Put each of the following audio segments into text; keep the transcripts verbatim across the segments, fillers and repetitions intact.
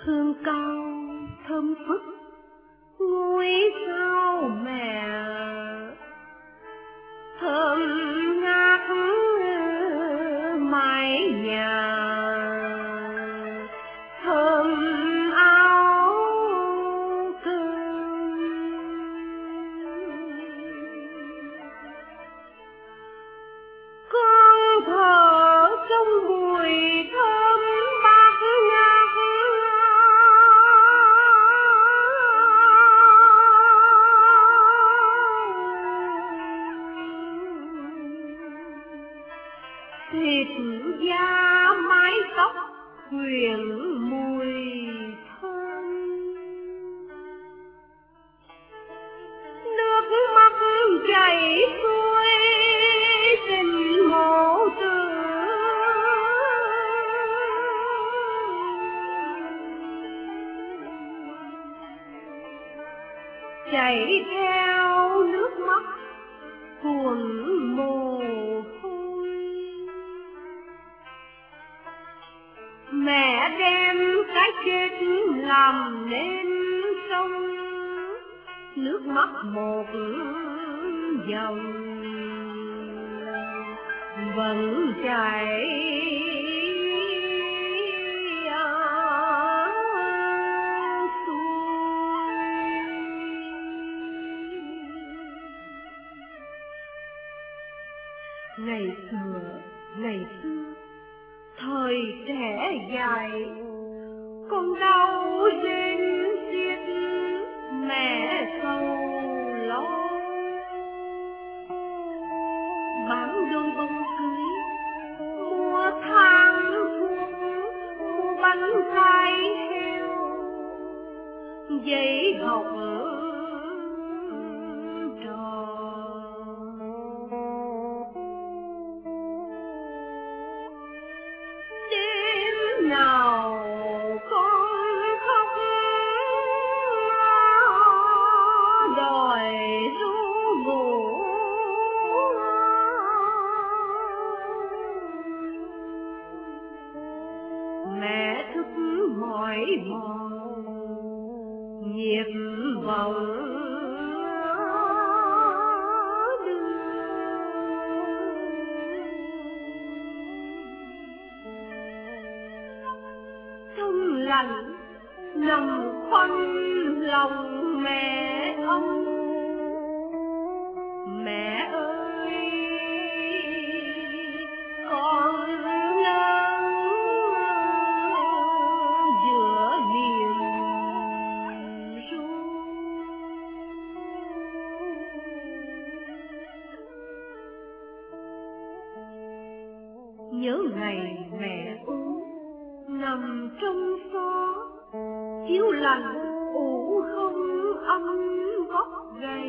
hương cao thơm phức ngôi sao mẹ, thơm ngát mái nhà, thơm áo cơm. Con thở trong mùi thơm bát ngát, thịt da mái tóc quyện mùi thơm, nước mắt chảy xuôi tình mộ tử, chảy theo nước mắt cuồng mồ hôi. Mẹ đem cái chết làm nên sông, nước mắt một dòng vẫn chảy xuôi. Ngày xưa, ngày xưa thời trẻ dài, con đau rên xiết mẹ sầu lo, bán đôi bông cưới mua than thuốc, mua bánh gai heo, giấy học trò. Đêm nào con khóc đòi ru ngủ, mẹ thức mỏi mòn nhịp vọng thông lạnh nằm khoanh lòng mẹ ông. Mẹ ơi con lớn giữa miền ru, nhớ ngày mẹ ốm nằm trong xó, chiếu lạnh ủ không ấm vóc gầy,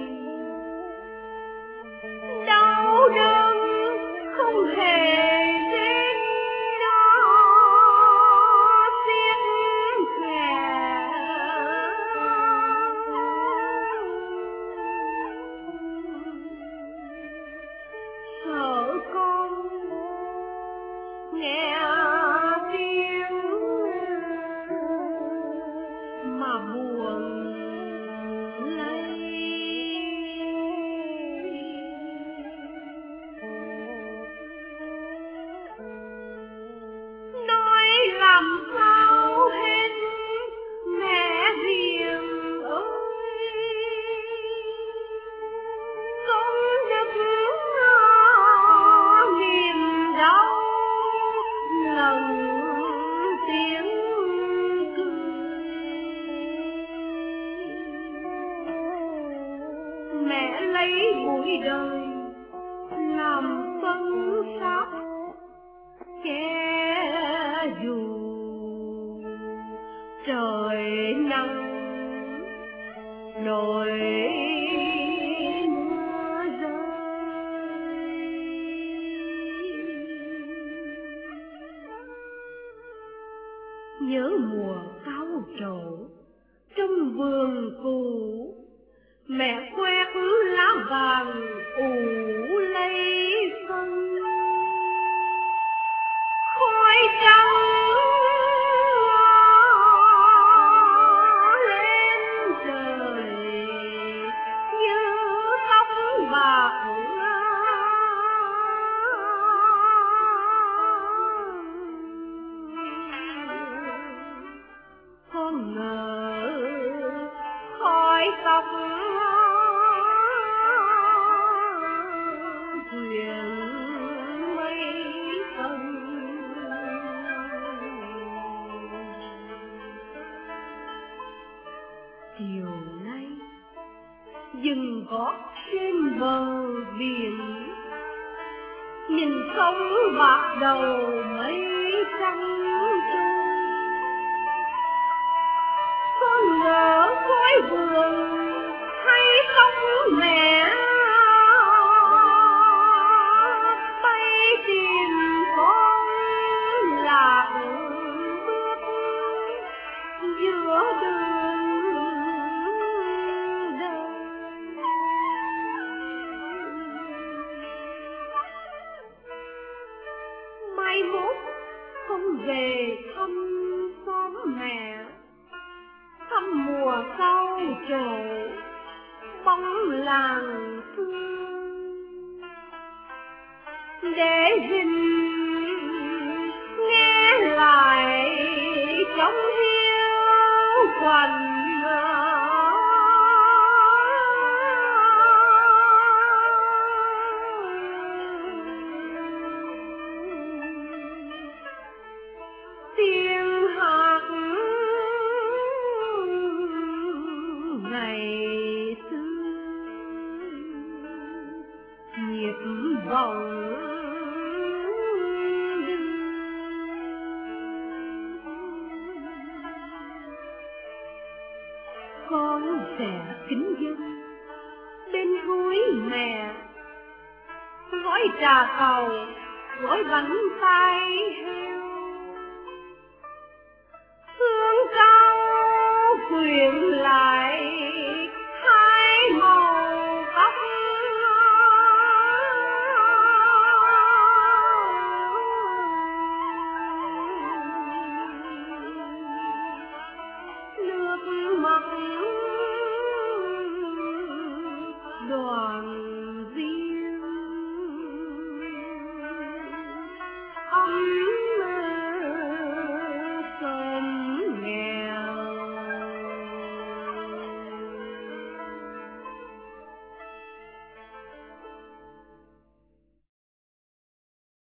đau đớn không hề đến đó xiết khẽ. Sợ con nghe tiếng mà buồn lây. Nói làm sao hết mẹ hiền ơi, con được niềm đau lần tiếng cười. Mẹ lấy bụi đời làm phân xác che dù trời nắng nổi mưa rơi. Nhớ mùa cao trổ trong vườn cũ, mẹ quét lá vàng ủ lấy phân, khói trắng con ngờ khói tóc quyền mây tầng. Chiều nay dừng gót trên bờ biển, nhìn sông bạc đầu mây trắng trôi. Con ngỡ khói buồn hay sông mẹ bay tìm con lạc bước giữa đường đời. Mai mốt con về thăm xóm mẹ, thăm mùa sau trổ bóng làng phương, để dình nghe lại trong hiu quạnh. Tiếng hát ngày xưa nhịp vòng con sẽ kính dân bên gối mẹ, gói trà cầu gói bánh tay.